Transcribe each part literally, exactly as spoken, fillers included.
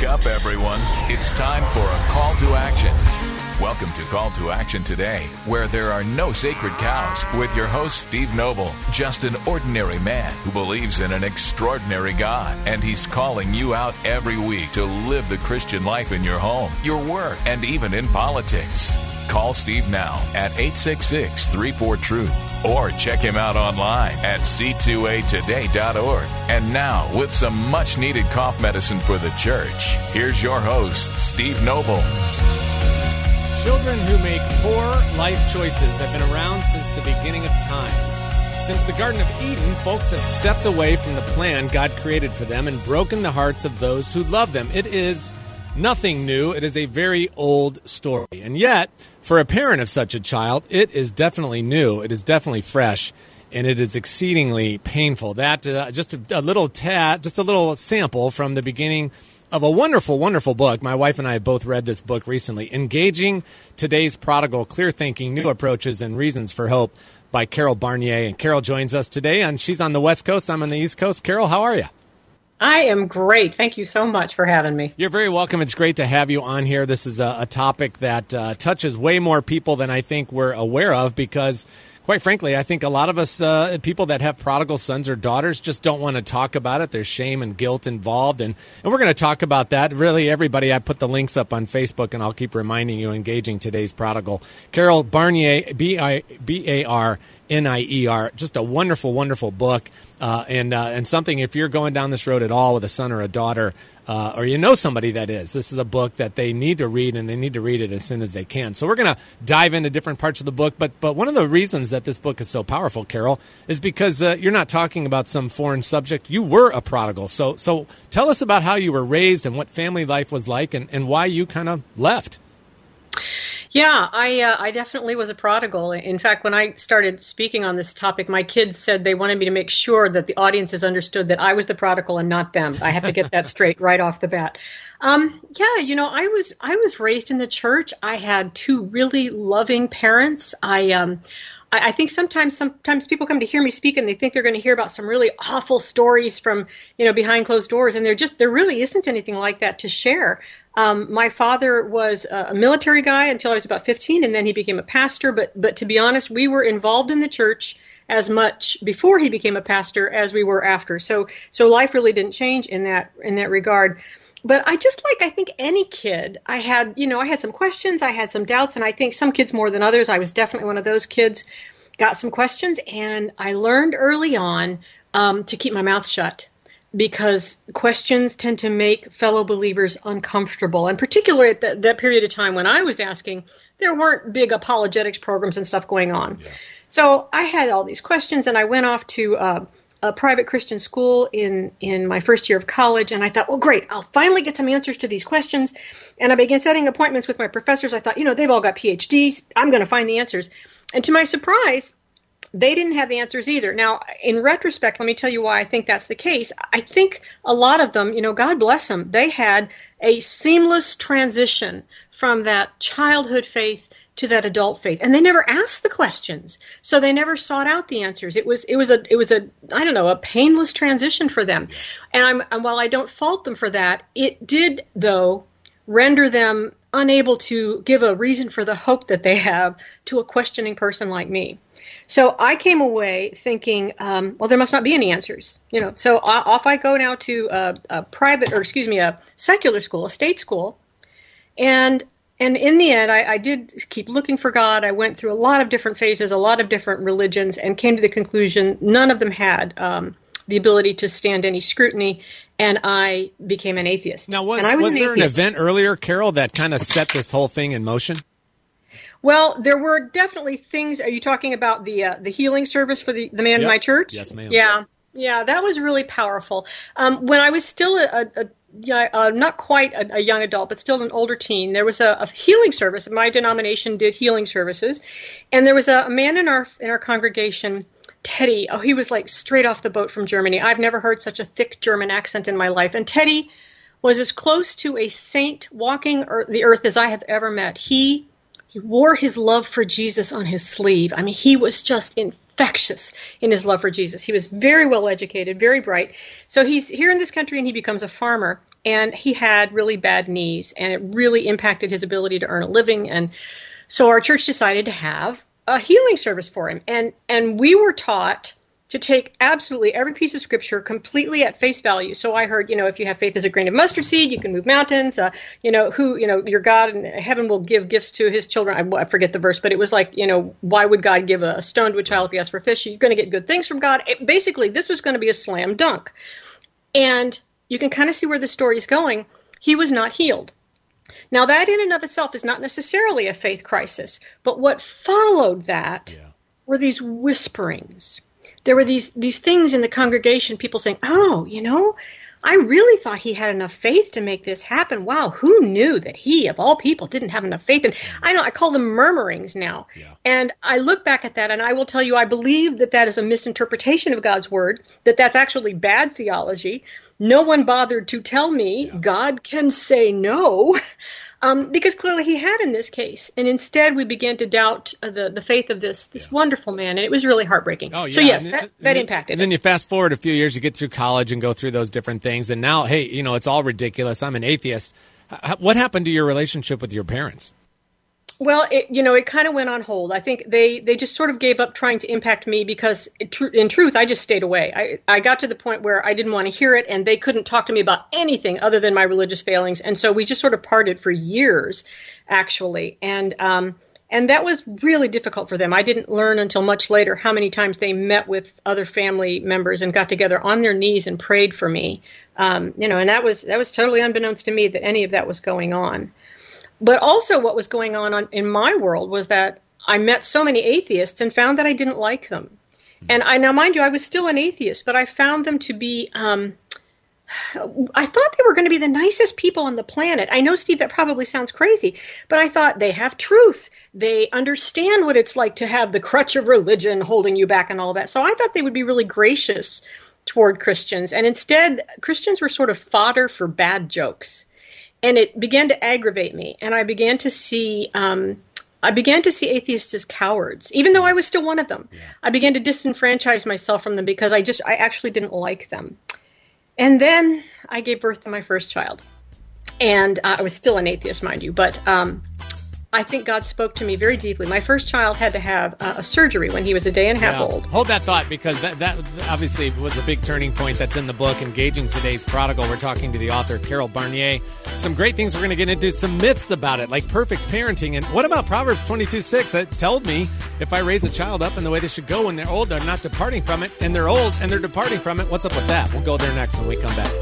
up, everyone. It's time for a call to action. Welcome to Call to Action today, where there are no sacred cows, with your host, Steve Noble, just an ordinary man who believes in an extraordinary God, and he's calling you out every week to live the Christian life in your home, your work, and even in politics. Call Steve now at eight six six, three four, truth or check him out online at c two a today dot org. And now, with some much-needed cough medicine for the church, here's your host, Steve Noble. Children who make poor life choices have been around since the beginning of time. Since the Garden of Eden, folks have stepped away from the plan God created for them and broken the hearts of those who love them. It is nothing new. It is a very old story. And yet, for a parent of such a child, it is definitely new. It is definitely fresh. And it is exceedingly painful. That uh, just a, a little tad, just a little sample from the beginning of a wonderful, wonderful book. My wife and I have both read this book recently, Engaging Today's Prodigal, Clear Thinking, New Approaches, and Reasons for Hope by Carol Barnier. And Carol joins us today, and she's on the West Coast. I'm on the East Coast. Carol, how are you? I am great. Thank you so much for having me. You're very welcome. It's great to have you on here. This is a, a topic that uh, touches way more people than I think we're aware of because, quite frankly, I think a lot of us, uh, people that have prodigal sons or daughters, just don't want to talk about it. There's shame and guilt involved, and, and we're going to talk about that. Really, everybody, I put the links up on Facebook, and I'll keep reminding you, Engaging Today's Prodigal. Carol Barnier, B I B A R N I E R, just a wonderful, wonderful book, uh, and uh, and something, if you're going down this road at all with a son or a daughter, Uh, or you know somebody that is, this is a book that they need to read, and they need to read it as soon as they can. So we're going to dive into different parts of the book, but but one of the reasons that this book is so powerful, Carol, is because uh, you're not talking about some foreign subject. You were a prodigal. So so tell us about how you were raised and what family life was like and, and why you kind of left. Yeah, I uh, I definitely was a prodigal. In fact, when I started speaking on this topic, my kids said they wanted me to make sure that the audiences understood that I was the prodigal and not them. I have to get that straight right off the bat. Um, yeah, you know, I was I was raised in the church. I had two really loving parents. I um. I think sometimes sometimes people come to hear me speak and they think they're going to hear about some really awful stories from, you know, behind closed doors. And there just there really isn't anything like that to share. Um, my father was a military guy until I was about fifteen, and then he became a pastor. But but to be honest, we were involved in the church as much before he became a pastor as we were after. So so life really didn't change in that in that regard. But I just like, I think any kid, I had, you know, I had some questions, I had some doubts, and I think some kids more than others. I was definitely one of those kids, got some questions, and I learned early on um, to keep my mouth shut because questions tend to make fellow believers uncomfortable. And particularly at the, that period of time when I was asking, there weren't big apologetics programs and stuff going on. Yeah. So I had all these questions, and I went off to uh, a private Christian school in, in my first year of college, and I thought, well, great, I'll finally get some answers to these questions. And I began setting appointments with my professors. I thought, you know, they've all got P H Ds. I'm going to find the answers. And to my surprise, they didn't have the answers either. Now, in retrospect, let me tell you why I think that's the case. I think a lot of them, you know, God bless them, they had a seamless transition from that childhood faith to that adult faith, and they never asked the questions, so they never sought out the answers. It was, it was a, it was a, I don't know, a painless transition for them. And I'm, and while I don't fault them for that, it did, though, render them unable to give a reason for the hope that they have to a questioning person like me. So I came away thinking, um, well, there must not be any answers, you know. So off I go now to a, a private, or excuse me, a secular school, a state school, and. And in the end, I, I did keep looking for God. I went through a lot of different phases, a lot of different religions, and came to the conclusion none of them had um, the ability to stand any scrutiny, and I became an atheist. Now, was, and I was, was an there atheist. an event earlier, Carol, that kind of set this whole thing in motion? Well, there were definitely things. Are you talking about the uh, the healing service for the, the man yep. in my church? Yes, ma'am. Yeah, yeah, that was really powerful. Um, when I was still a, a, a Yeah, uh, not quite a, a young adult, but still an older teen. There was a, a healing service. My denomination did healing services, and there was a, a man in our in our congregation, Teddy. Oh, he was like straight off the boat from Germany. I've never heard such a thick German accent in my life. And Teddy was as close to a saint walking earth, the earth as I have ever met. He he wore his love for Jesus on his sleeve. I mean, he was just infectious in his love for Jesus. He was very well educated, very bright. So he's here in this country, and he becomes a farmer. and he had really bad knees, and it really impacted his ability to earn a living. And so our church decided to have a healing service for him. And, and we were taught to take absolutely every piece of scripture completely at face value. So I heard, you know, if you have faith as a grain of mustard seed, you can move mountains. Uh, you know, who, you know, your God in heaven will give gifts to his children. I, I forget the verse, but it was like, you know, why would God give a, a stone to a child if he asks for fish? You're going to get good things from God. It, basically, this was going to be a slam dunk. And you can kind of see where the story's going. He was not healed. Now, that in and of itself is not necessarily a faith crisis. But what followed that yeah. were these whisperings. There were these these things in the congregation, people saying, oh, you know, I really thought he had enough faith to make this happen. Wow, who knew that he, of all people, didn't have enough faith? And I know I call them murmurings now. Yeah. And I look back at that, and I will tell you, I believe that that is a misinterpretation of God's word, that that's actually bad theology. No one bothered to tell me yeah. God can say no. Um, because clearly he had in this case. And instead we began to doubt uh, the, the faith of this this yeah. wonderful man. And it was really heartbreaking. Oh, yeah. So, yes, and, that, and that then, impacted And then it. you fast forward a few years, you get through college and go through those different things. And now, hey, you know, it's all ridiculous. I'm an atheist. H- what happened to your relationship with your parents? Well, it, you know, it kind of went on hold. I think they, they just sort of gave up trying to impact me because, it, tr- in truth, I just stayed away. I, I got to the point where I didn't want to hear it, and they couldn't talk to me about anything other than my religious failings. And so we just sort of parted for years, actually. And um, and that was really difficult for them. I didn't learn until much later how many times they met with other family members and got together on their knees and prayed for me. Um, you know, and that was that was totally unbeknownst to me that any of that was going on. But also what was going on, on in my world was that I met so many atheists and found that I didn't like them. And I now, mind you, I was still an atheist, but I found them to be, um, I thought they were going to be the nicest people on the planet. I know, Steve, that probably sounds crazy, but I thought they have truth. They understand what it's like to have the crutch of religion holding you back and all that. So I thought they would be really gracious toward Christians. And instead, Christians were sort of fodder for bad jokes. And it began to aggravate me, and I began to see um, I began to see atheists as cowards, even though I was still one of them. Yeah. I began to disenfranchise myself from them because I just I actually didn't like them. And then I gave birth to my first child, and uh, I was still an atheist, mind you, but um, I think God spoke to me very deeply. My first child had to have uh, a surgery when he was a day and a half yeah. old. Hold that thought, because that, that obviously was a big turning point that's in the book, Engaging Today's Prodigal. We're talking to the author, Carol Barnier. Some great things we're going to get into, some myths about it, like perfect parenting. And what about Proverbs twenty-two six that told me if I raise a child up in the way they should go when they're old, they're not departing from it, and they're old and they're departing from it. What's up with that? We'll go there next when we come back.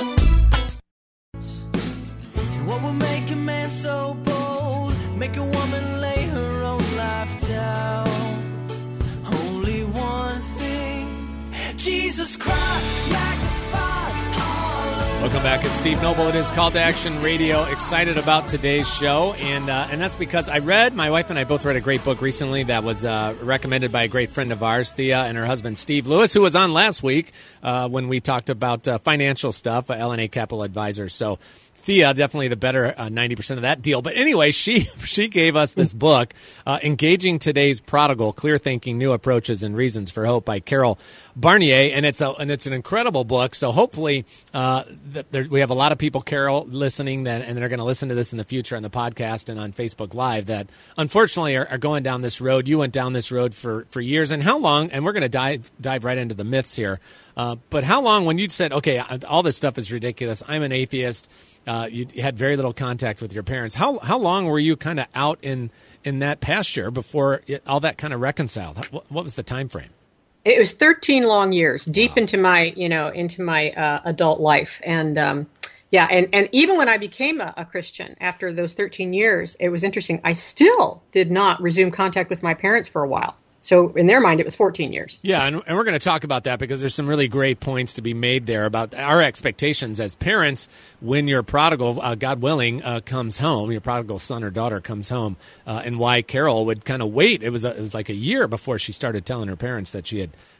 What will make a man so bold? Make a woman lay her own life down. Only one thing, Jesus Christ, magnified. Welcome back. It's Steve Noble. It is Call to Action Radio. Excited about today's show, and uh, and that's because I read, my wife and I both read a great book recently that was uh, recommended by a great friend of ours, Thea, and her husband, Steve Lewis, who was on last week uh, when we talked about uh, financial stuff, uh, L and A Capital Advisors. So Thea, definitely the better uh, ninety percent of that deal. But anyway, she she gave us this book, uh, Engaging Today's Prodigal, Clear Thinking, New Approaches and Reasons for Hope by Carol Barnier. And it's a, and it's an incredible book. So hopefully uh, th- there, we have a lot of people, Carol, listening, that, and they're going to listen to this in the future on the podcast and on Facebook Live that unfortunately are, are going down this road. You went down this road for, for years. And how long, and we're going to dive, dive right into the myths here, uh, but how long when you said, okay, all this stuff is ridiculous, I'm an atheist, Uh, you had very little contact with your parents. How how long were you kind of out in, in that pasture before it, all that kind of reconciled? What, what was the time frame? It was thirteen long years, deep wow. into my you know into my uh, adult life, and um, yeah, and, and even when I became a, a Christian after those thirteen years, it was interesting. I still did not resume contact with my parents for a while. So in their mind, it was fourteen years. Yeah, and, and we're going to talk about that because there's some really great points to be made there about our expectations as parents when your prodigal, uh, God willing, uh, comes home, your prodigal son or daughter comes home, uh, and why Carol would kind of wait. It was a, it was like a year before she started telling her parents that she had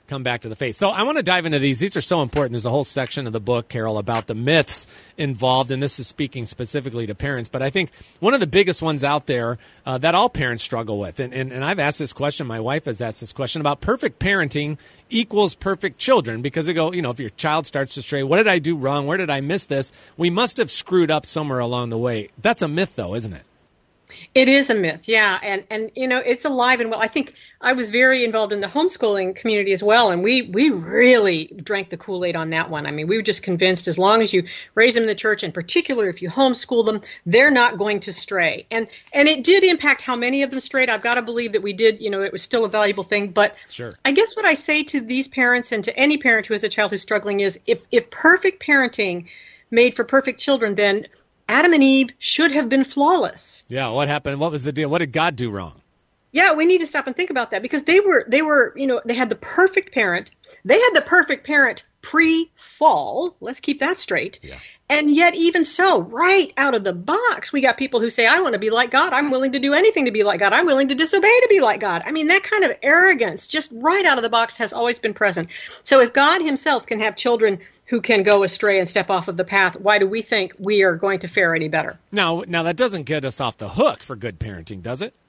come back to the faith. So I want to dive into these. These are so important. There's a whole section of the book, Carol, about the myths involved, and this is speaking specifically to parents. But I think one of the biggest ones out there uh, that all parents struggle with, and, and, and I've asked this question, my wife has asked this question about perfect parenting equals perfect children, because they go, you know, if your child starts to stray, what did I do wrong? Where did I miss this? We must have screwed up somewhere along the way. That's a myth, though, isn't it? It is a myth, yeah, and and you know it's alive and well. I think I was very involved in the homeschooling community as well, and we we really drank the Kool-Aid on that one. I mean, we were just convinced as long as you raise them in the church, in particular if you homeschool them, they're not going to stray. And and it did impact how many of them strayed. I've got to believe that we did. You know, it was still a valuable thing. But sure. I guess what I say to these parents and to any parent who has a child who's struggling is, if if perfect parenting made for perfect children, then Adam and Eve should have been flawless. Yeah, what happened? What was the deal? What did God do wrong? Yeah, we need to stop and think about that, because they were, they were, you know, they had the perfect parent. They had the perfect parent pre-fall. Let's keep that straight. Yeah. And yet, even so, right out of the box, we got people who say, I want to be like God. I'm willing to do anything to be like God. I'm willing to disobey to be like God. I mean, that kind of arrogance just right out of the box has always been present. So if God himself can have children who can go astray and step off of the path, why do we think we are going to fare any better? Now, now that doesn't get us off the hook for good parenting, does it?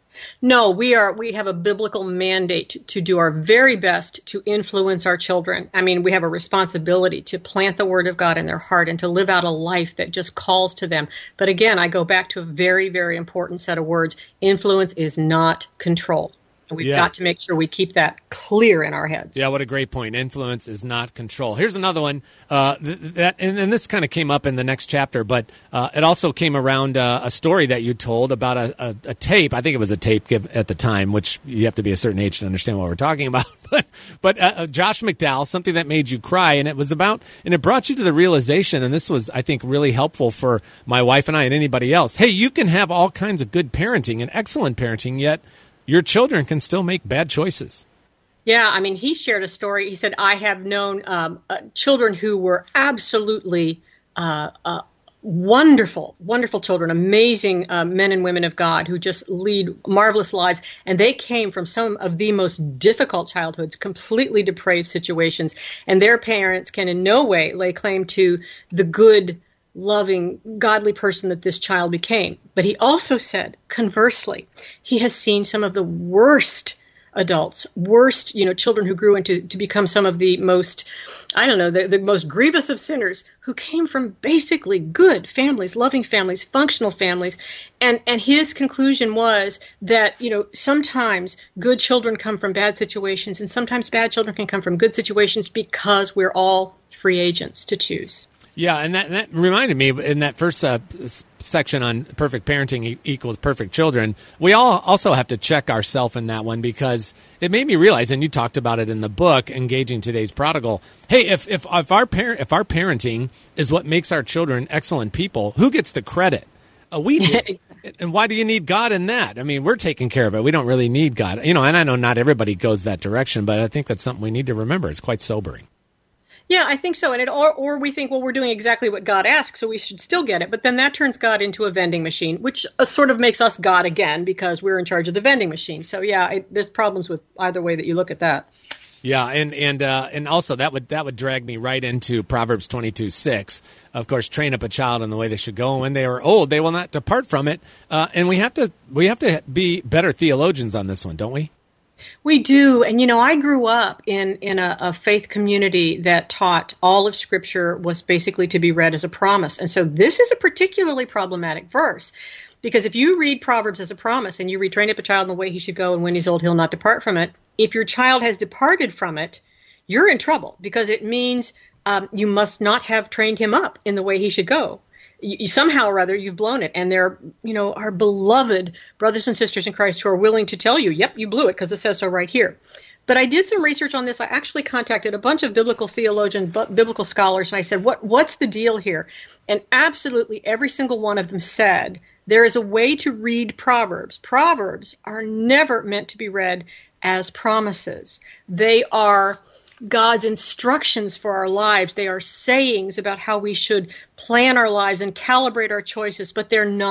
No, we are. We have a biblical mandate to, to do our very best to influence our children. I mean, we have a responsibility to plant the word of God in their heart and to live out a life that just calls to them. But again, I go back to a very, very important set of words. Influence is not control. And we've yeah. got to make sure we keep that clear in our heads. Yeah, what a great point. Influence is not control. Here's another one. Uh, th- that, and, and this kind of came up in the next chapter, but uh, it also came around uh, a story that you told about a, a, a tape. I think it was a tape give, at the time, which you have to be a certain age to understand what we're talking about. but but uh, Josh McDowell, something that made you cry, and it was about, and it brought you to the realization, and this was, I think, really helpful for my wife and I and anybody else. Hey, you can have all kinds of good parenting and excellent parenting, yet your children can still make bad choices. Yeah, I mean, he shared a story. He said, I have known um, uh, children who were absolutely uh, uh, wonderful, wonderful children, amazing uh, men and women of God who just lead marvelous lives. And they came from some of the most difficult childhoods, completely depraved situations. And their parents can in no way lay claim to the good, loving, godly person that this child became. But he also said, conversely, he has seen some of the worst adults, worst, you know, children who grew into to become some of the most, I don't know, the, the most grievous of sinners, who came from basically good families, loving families, functional families. And, and his conclusion was that, you know, sometimes good children come from bad situations, and sometimes bad children can come from good situations, because we're all free agents to choose. Yeah, and that, that reminded me, in that first uh, section on perfect parenting e- equals perfect children, we all also have to check ourselves in that one, because it made me realize, and you talked about it in the book, Engaging Today's Prodigal, hey, if if, if, our, par- if our parenting is what makes our children excellent people, who gets the credit? Uh, we do. Exactly. And why do you need God in that? I mean, we're taking care of it. We don't really need God. You know, and I know not everybody goes that direction, but I think that's something we need to remember. It's quite sobering. Yeah, I think so. And it, or, or we think, well, we're doing exactly what God asks, so we should still get it. But then that turns God into a vending machine, which uh, sort of makes us God again, because we're in charge of the vending machine. So yeah, I, there's problems with either way that you look at that. Yeah, and and uh, and also that would that would drag me right into Proverbs twenty-two six. Of course, train up a child in the way they should go, and when they are old, they will not depart from it. Uh, and we have to we have to be better theologians on this one, don't we? We do. And, you know, I grew up in, in a, a faith community that taught all of Scripture was basically to be read as a promise. And so this is a particularly problematic verse, because if you read Proverbs as a promise and you read, train up a child in the way he should go, and when he's old, he'll not depart from it. If your child has departed from it, you're in trouble, because it means um, you must not have trained him up in the way he should go. You, somehow or other, you've blown it. And they're, you know, our beloved brothers and sisters in Christ who are willing to tell you, yep, you blew it, because it says so right here. But I did some research on this. I actually contacted a bunch of biblical theologians, biblical scholars, and I said, what, what's the deal here? And absolutely every single one of them said, there is a way to read Proverbs. Proverbs are never meant to be read as promises. They are God's instructions for our lives. They are sayings about how we should plan our lives and calibrate our choices, but they're not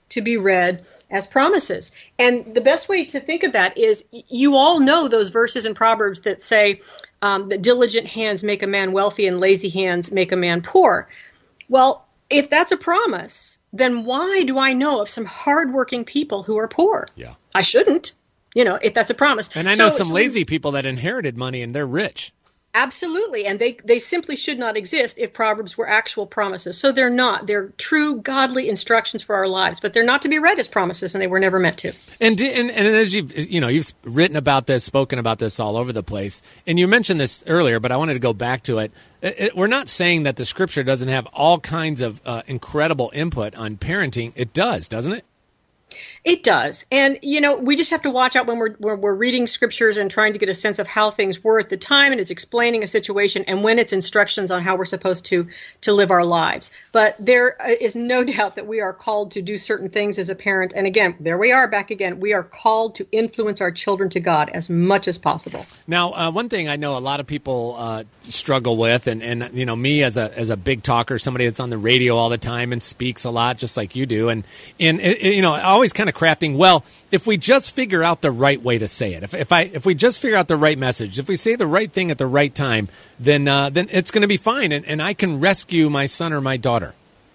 to be read as promises. And the best way to think of that is you all know those verses in Proverbs that say um, that diligent hands make a man wealthy and lazy hands make a man poor. Well, if that's a promise, then why do I know of some hardworking people who are poor? Yeah. I shouldn't, you know, if that's a promise. And I know so, some so lazy people that inherited money and they're rich. Absolutely. And they, they simply should not exist if Proverbs were actual promises. So they're not. They're true godly instructions for our lives, but they're not to be read as promises, and they were never meant to. And and, and as you've, you know, you've written about this, spoken about this all over the place, and you mentioned this earlier, but I wanted to go back to it. It, it we're not saying that the Scripture doesn't have all kinds of uh, incredible input on parenting. It does, doesn't it? It does. And, you know, we just have to watch out when we're, when we're reading scriptures and trying to get a sense of how things were at the time, and it's explaining a situation, and when it's instructions on how we're supposed to, to live our lives. But there is no doubt that we are called to do certain things as a parent. And again, there we are back again. We are called to influence our children to God as much as possible. Now, uh, one thing I know a lot of people uh, struggle with, and, and, you know, me as a as a big talker, somebody that's on the radio all the time and speaks a lot, just like you do, and, and it, it, you know, always kind of crafting, well, if we just figure out the right way to say it, if if I if we just figure out the right message, if we say the right thing at the right time, then uh, then it's going to be fine, and, and I can rescue my son or my daughter.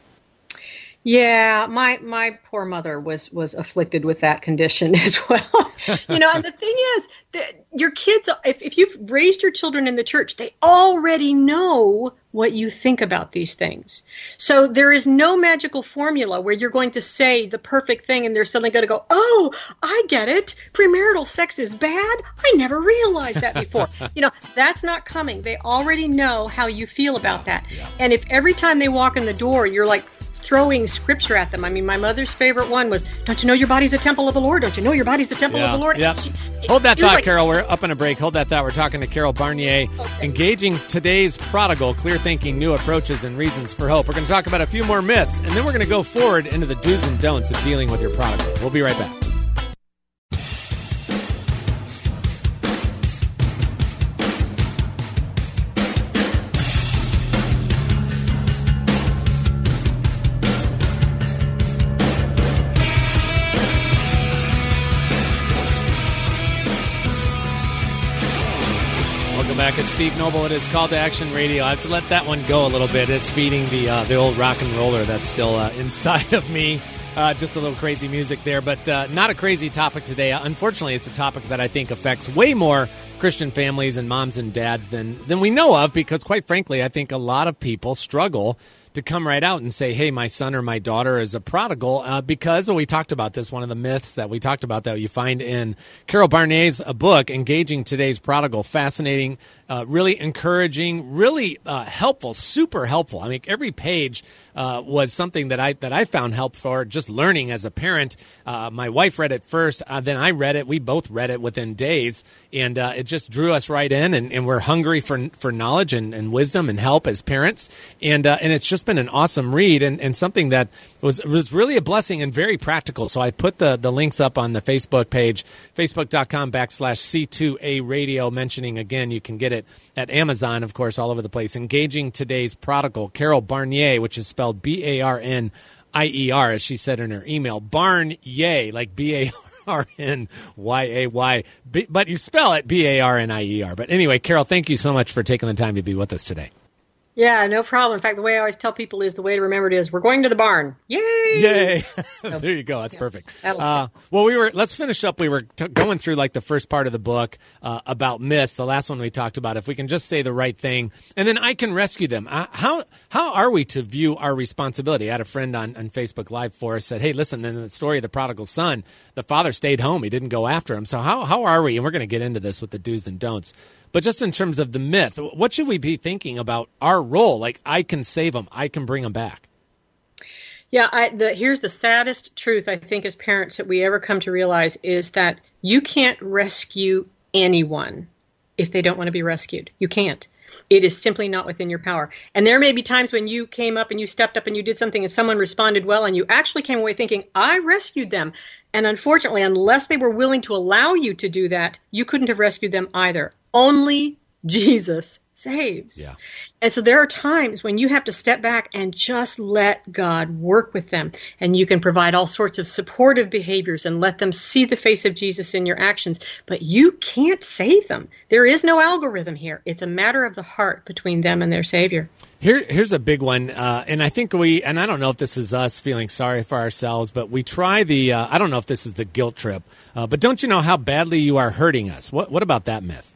Yeah, my my poor mother was was afflicted with that condition as well. You know, and the thing is that your kids, if, if you've raised your children in the church, they already know what you think about these things. So there is no magical formula where you're going to say the perfect thing and they're suddenly going to go, oh, I get it. Premarital sex is bad. I never realized that before. You know, that's not coming. They already know how you feel about that. And if every time they walk in the door, you're like throwing scripture at them. I mean, my mother's favorite one was, don't you know your body's a temple of the Lord? Don't you know your body's a temple yeah, of the Lord? Yeah. She, Hold that thought, like, Carol. We're up on a break. Hold that thought. We're talking to Carol Barnier, okay. Engaging today's prodigal, clear thinking, new approaches, and reasons for hope. We're going to talk about a few more myths, and then we're going to go forward into the do's and don'ts of dealing with your prodigal. We'll be right back. Back at Steve Noble. It is Call to Action Radio. I have to let that one go a little bit. It's feeding the uh, the old rock and roller that's still uh, inside of me. Uh, just a little crazy music there, but uh, not a crazy topic today. Unfortunately, it's a topic that I think affects way more Christian families and moms and dads than than we know of, because quite frankly, I think a lot of people struggle to come right out and say, hey, my son or my daughter is a prodigal, uh, because well, we talked about this, one of the myths that we talked about that you find in Carol Barnier's uh, book, Engaging Today's Prodigal. Fascinating, uh, really encouraging, really uh, helpful, super helpful. I mean, every page uh, was something that I that I found helpful, just learning as a parent. Uh, my wife read it first, uh, then I read it. We both read it within days, and uh, it just drew us right in, and, and we're hungry for for knowledge and, and wisdom and help as parents, and uh, and it's just been an awesome read, and, and something that was was really a blessing and very practical. So I put the, the links up on the Facebook page, facebook.com backslash C2A radio, mentioning again, you can get it at Amazon, of course, all over the place. Engaging Today's Prodigal, Carol Barnier, which is spelled B A R N I E R, as she said in her email. Barnier, like B A R N Y A Y, but you spell it B A R N I E R. But anyway, Carol, thank you so much for taking the time to be with us today. Yeah, no problem. In fact, the way I always tell people is the way to remember it is we're going to the barn. Yay! Yay! There you go. That's yeah, perfect. Uh, well, we were. Let's finish up. We were t- going through like the first part of the book uh, about myths. The last one we talked about. If we can just say the right thing, and then I can rescue them. Uh, how how are we to view our responsibility? I had a friend on, on Facebook Live for us said, "Hey, listen. In the story of the prodigal son, the father stayed home. He didn't go after him. So how how are we?" And we're going to get into this with the do's and don'ts. But just in terms of the myth, what should we be thinking about our role? Like, I can save them. I can bring them back. Yeah, I, the, here's the saddest truth, I think, as parents that we ever come to realize is that you can't rescue anyone if they don't want to be rescued. You can't. It is simply not within your power. And there may be times when you came up and you stepped up and you did something and someone responded well and you actually came away thinking, I rescued them. And unfortunately, unless they were willing to allow you to do that, you couldn't have rescued them either. Only Jesus saves. Yeah. And so there are times when you have to step back and just let God work with them. And you can provide all sorts of supportive behaviors and let them see the face of Jesus in your actions. But you can't save them. There is no algorithm here. It's a matter of the heart between them and their Savior. Here, here's a big one, uh, and I think we, and I don't know if this is us feeling sorry for ourselves, but we try the, uh, I don't know if this is the guilt trip, uh, but don't you know how badly you are hurting us? What, what about that myth?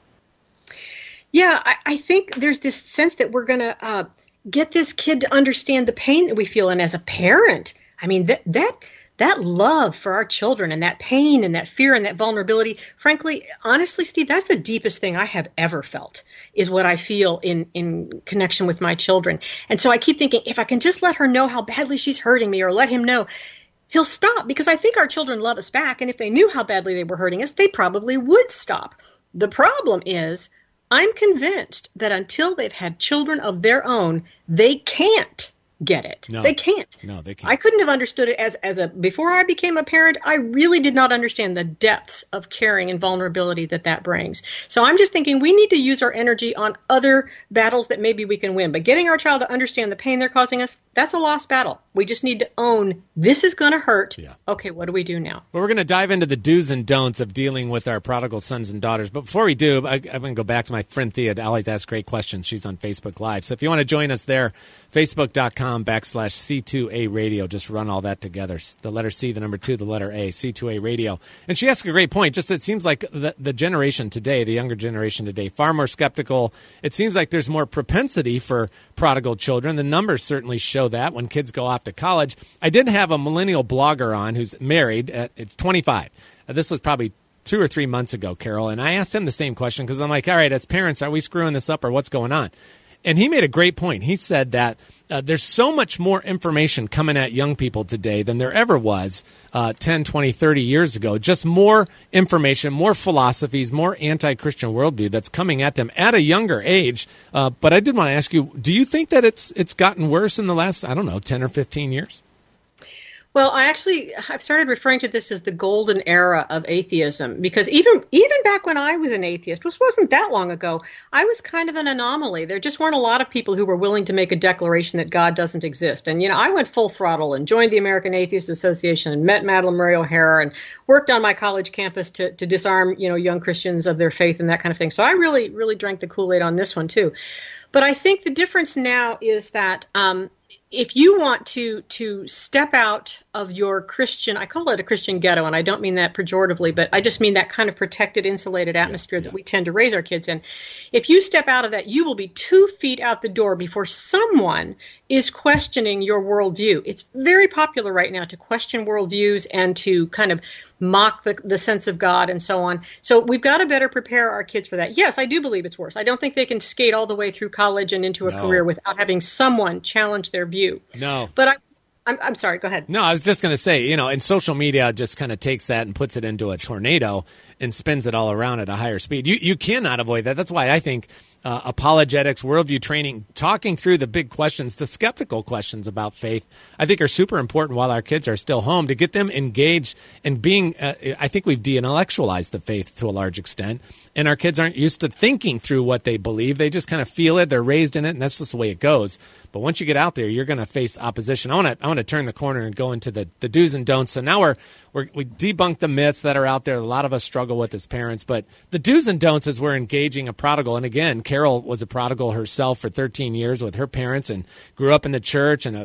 Yeah, I, I think there's this sense that we're going to uh, get this kid to understand the pain that we feel. And as a parent, I mean, that that that love for our children and that pain and that fear and that vulnerability, frankly, honestly, Steve, that's the deepest thing I have ever felt, is what I feel in, in connection with my children. And so I keep thinking, if I can just let her know how badly she's hurting me, or let him know, he'll stop, because I think our children love us back. And if they knew how badly they were hurting us, they probably would stop. The problem is, I'm convinced that until they've had children of their own, they can't get it. No. They can't. No, they can't. I couldn't have understood it as, as a, before I became a parent, I really did not understand the depths of caring and vulnerability that that brings. So I'm just thinking we need to use our energy on other battles that maybe we can win. But getting our child to understand the pain they're causing us, that's a lost battle. We just need to own, this is going to hurt. Yeah. Okay, what do we do now? Well, we're going to dive into the do's and don'ts of dealing with our prodigal sons and daughters. But before we do, I, I'm going to go back to my friend Thea. Always asks great questions. She's on Facebook Live. So if you want to join us there, facebook.com backslash C2A radio. Just run all that together. The letter C, the number two, the letter A, C two A radio. And she asked a great point. Just it seems like the, the generation today, the younger generation today, far more skeptical. It seems like there's more propensity for prodigal children. The numbers certainly show that when kids go off to college. I did have a millennial blogger on who's married. At, it's twenty-five. Uh, this was probably two or three months ago, Carol. And I asked him the same question because I'm like, all right, as parents, are we screwing this up or what's going on? And he made a great point. He said that uh, there's so much more information coming at young people today than there ever was uh, ten, twenty, thirty years ago. Just more information, more philosophies, more anti-Christian worldview that's coming at them at a younger age. Uh, but I did want to ask you, do you think that it's it's gotten worse in the last, I don't know, ten or fifteen years? Well, I actually, I've started referring to this as the golden era of atheism, because even even back when I was an atheist, which wasn't that long ago, I was kind of an anomaly. There just weren't a lot of people who were willing to make a declaration that God doesn't exist. And, you know, I went full throttle and joined the American Atheist Association and met Madalyn Murray O'Hara and worked on my college campus to, to disarm, you know, young Christians of their faith and that kind of thing. So I really, really drank the Kool-Aid on this one, too. But I think the difference now is that um, if you want to to step out of your Christian, I call it a Christian ghetto, and I don't mean that pejoratively, but I just mean that kind of protected, insulated atmosphere yeah, yeah. that we tend to raise our kids in. If you step out of that, you will be two feet out the door before someone is questioning your worldview. It's very popular right now to question worldviews and to kind of mock the, the sense of God and so on. So we've got to better prepare our kids for that. Yes, I do believe it's worse. I don't think they can skate all the way through college and into a no. career without having someone challenge their view. No. But I, I'm, I'm sorry, go ahead. No, I was just going to say, you know, and social media just kind of takes that and puts it into a tornado and spins it all around at a higher speed. You you cannot avoid that. That's why I think uh, apologetics, worldview training, talking through the big questions, the skeptical questions about faith, I think are super important while our kids are still home to get them engaged and being, uh, I think we've de-intellectualized the faith to a large extent. And our kids aren't used to thinking through what they believe. They just kind of feel it. They're raised in it, and that's just the way it goes. But once you get out there, you're going to face opposition. I want to I want to turn the corner and go into the, the do's and don'ts. So now we're, we're we debunk the myths that are out there. A lot of us struggle with as parents. But the do's and don'ts is we're engaging a prodigal. And again, Carol was a prodigal herself for thirteen years with her parents and grew up in the church and a